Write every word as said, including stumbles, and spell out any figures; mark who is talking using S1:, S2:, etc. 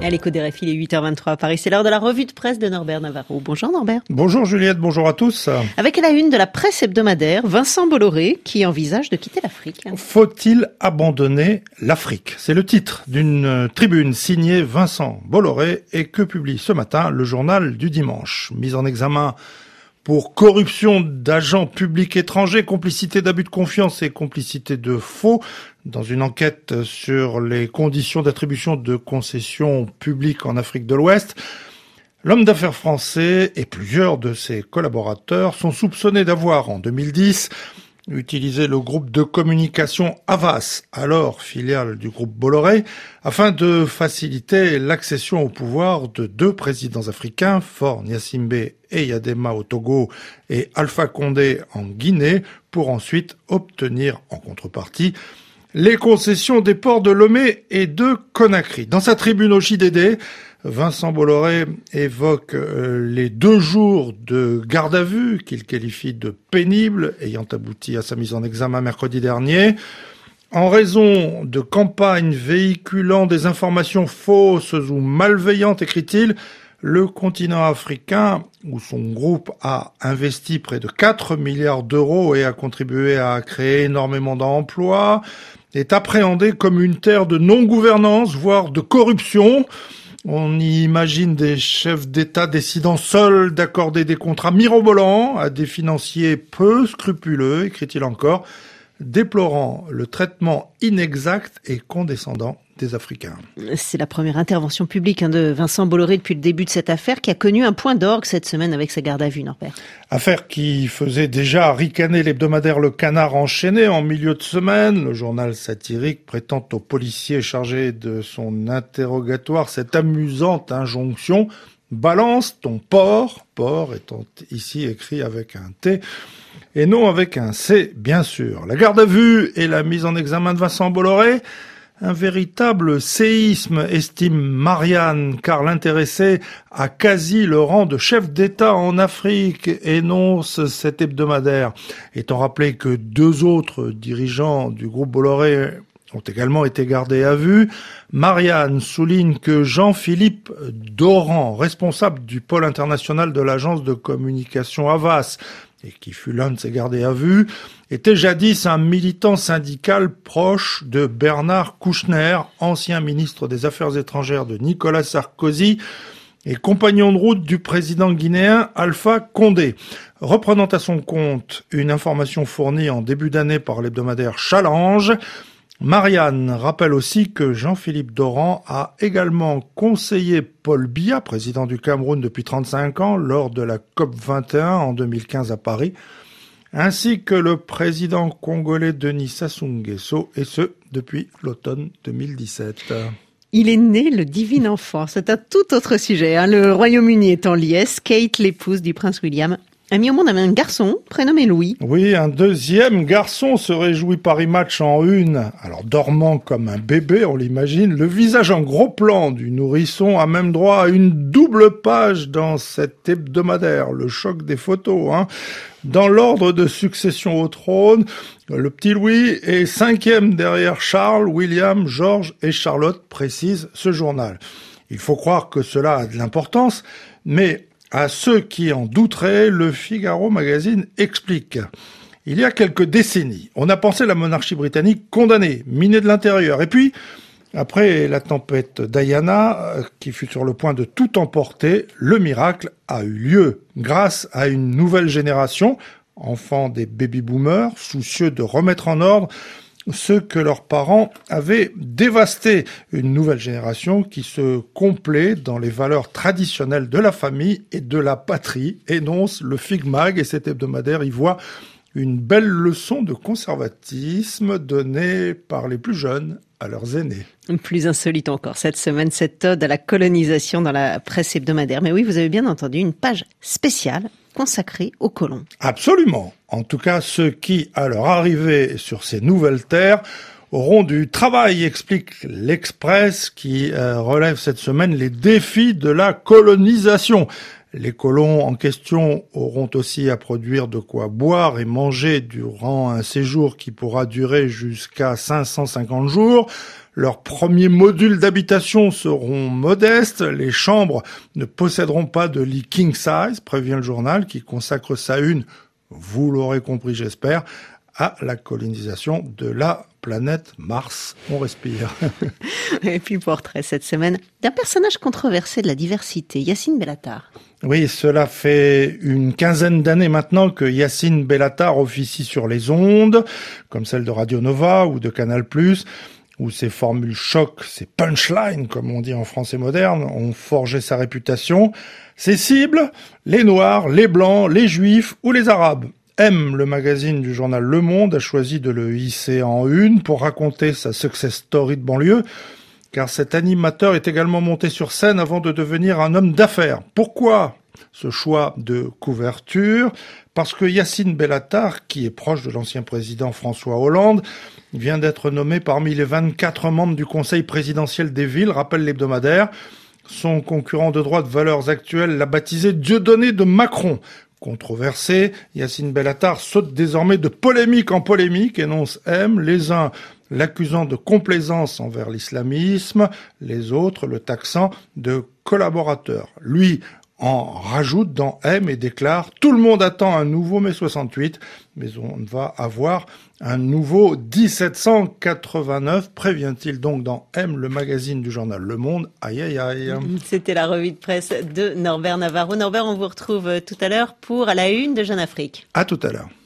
S1: À l'écho des R F I, il est huit heures vingt-trois à Paris. C'est l'heure de la revue de presse de Norbert Navarro. Bonjour Norbert.
S2: Bonjour Juliette, bonjour à tous.
S1: Avec à la une de la presse hebdomadaire, Vincent Bolloré qui envisage de quitter l'Afrique.
S2: Faut-il abandonner l'Afrique ? C'est le titre d'une tribune signée Vincent Bolloré et que publie ce matin le journal du dimanche. Mise en examen pour corruption d'agents publics étrangers, complicité d'abus de confiance et complicité de faux, dans une enquête sur les conditions d'attribution de concessions publiques en Afrique de l'Ouest. L'homme d'affaires français et plusieurs de ses collaborateurs sont soupçonnés d'avoir, en deux mille dix, utilisé le groupe de communication Havas, alors filiale du groupe Bolloré, afin de faciliter l'accession au pouvoir de deux présidents africains, Faure Gnassingbé et Yadema au Togo et Alpha Condé en Guinée, pour ensuite obtenir en contrepartie les concessions des ports de Lomé et de Conakry. Dans sa tribune au J D D, Vincent Bolloré évoque euh, les deux jours de garde à vue qu'il qualifie de pénibles, ayant abouti à sa mise en examen mercredi dernier. En raison de campagnes véhiculant des informations fausses ou malveillantes, écrit-il, le continent africain, où son groupe a investi près de quatre milliards d'euros et a contribué à créer énormément d'emplois, est appréhendé comme une terre de non-gouvernance, voire de corruption. On y imagine des chefs d'État décidant seuls d'accorder des contrats mirobolants à des financiers peu scrupuleux, écrit-il encore, déplorant le traitement inexact et condescendant des Africains.
S1: C'est la première intervention publique hein, de Vincent Bolloré depuis le début de cette affaire qui a connu un point d'orgue cette semaine avec sa garde à vue, Norbert.
S2: Affaire qui faisait déjà ricaner l'hebdomadaire Le Canard enchaîné en milieu de semaine. Le journal satirique prétend au policier chargé de son interrogatoire cette amusante injonction « Balance ton porc », porc étant ici écrit avec un T et non avec un C, bien sûr. La garde à vue et la mise en examen de Vincent Bolloré, un véritable séisme, estime Marianne, car l'intéressé a quasi le rang de chef d'État en Afrique, énonce cet hebdomadaire. Étant rappelé que deux autres dirigeants du groupe Bolloré ont également été gardés à vue, Marianne souligne que Jean-Philippe Doran, responsable du pôle international de l'agence de communication Havas, et qui fut l'un de ses gardés à vue, était jadis un militant syndical proche de Bernard Kouchner, ancien ministre des Affaires étrangères de Nicolas Sarkozy et compagnon de route du président guinéen Alpha Condé. Reprenant à son compte une information fournie en début d'année par l'hebdomadaire Challenge, Marianne rappelle aussi que Jean-Philippe Doran a également conseillé Paul Biya, président du Cameroun depuis trente-cinq ans, lors de la COP vingt et un en deux mille quinze à Paris, ainsi que le président congolais Denis Sassou Nguesso, et ce, depuis l'automne deux mille dix-sept.
S1: Il est né le divin enfant. C'est un tout autre sujet. Hein. Le Royaume-Uni est en liesse. Kate, l'épouse du prince William, a mis au monde un garçon prénommé Louis.
S2: Oui, un deuxième garçon se réjouit Paris Match en une. Alors, dormant comme un bébé, on l'imagine, le visage en gros plan du nourrisson a même droit à une double page dans cet hebdomadaire. Le choc des photos, hein. Dans l'ordre de succession au trône, le petit Louis est cinquième derrière Charles, William, George et Charlotte, précise ce journal. Il faut croire que cela a de l'importance, mais à ceux qui en douteraient, le Figaro Magazine explique. Il y a quelques décennies, on a pensé la monarchie britannique condamnée, minée de l'intérieur. Et puis, après la tempête Diana, qui fut sur le point de tout emporter, le miracle a eu lieu. Grâce à une nouvelle génération, enfants des baby-boomers, soucieux de remettre en ordre ce que leurs parents avaient dévasté. Une nouvelle génération qui se complaît dans les valeurs traditionnelles de la famille et de la patrie, énonce le Figmag, et cet hebdomadaire y voit une belle leçon de conservatisme donnée par les plus jeunes à leurs aînés.
S1: Plus insolite encore cette semaine, cette ode à la colonisation dans la presse hebdomadaire. Mais oui, vous avez bien entendu, une page spéciale consacrée aux colons.
S2: Absolument. En tout cas, ceux qui, à leur arrivée sur ces nouvelles terres, auront du travail, explique l'Express, qui euh, relève cette semaine les défis de la colonisation. Les colons en question auront aussi à produire de quoi boire et manger durant un séjour qui pourra durer jusqu'à cinq cent cinquante jours. Leurs premiers modules d'habitation seront modestes. Les chambres ne posséderont pas de lit king size, prévient le journal, qui consacre sa une, vous l'aurez compris j'espère, à la colonisation de la planète Mars. On respire.
S1: Et puis portrait cette semaine d'un personnage controversé de la diversité, Yacine Bellatar.
S2: Oui, cela fait une quinzaine d'années maintenant que Yacine Bellatar officie sur les ondes, comme celle de Radio Nova ou de Canal plus, où ses formules choc, ses punchlines, comme on dit en français moderne, ont forgé sa réputation. Ses cibles, les Noirs, les Blancs, les Juifs ou les Arabes. M, le magazine du journal Le Monde, a choisi de le hisser en une pour raconter sa success story de banlieue, car cet animateur est également monté sur scène avant de devenir un homme d'affaires. Pourquoi ce choix de couverture? Parce que Yacine Bellatar, qui est proche de l'ancien président François Hollande, vient d'être nommé parmi les vingt-quatre membres du Conseil présidentiel des villes, rappelle l'hebdomadaire. Son concurrent de droite Valeurs Actuelles l'a baptisé Dieudonné de Macron. Controversé, Yacine Bellatar saute désormais de polémique en polémique, énonce M, les uns l'accusant de complaisance envers l'islamisme, les autres le taxant de collaborateur. Lui en rajoute dans M et déclare « Tout le monde attend un nouveau mai soixante-huit, mais on va avoir un nouveau dix-sept cent quatre-vingt-neuf », prévient-il donc dans M, le magazine du journal Le Monde. Aïe, aïe, aïe.
S1: C'était la revue de presse de Norbert Navarro. Norbert, on vous retrouve tout à l'heure pour À la une de Jeune Afrique.
S2: À tout à l'heure.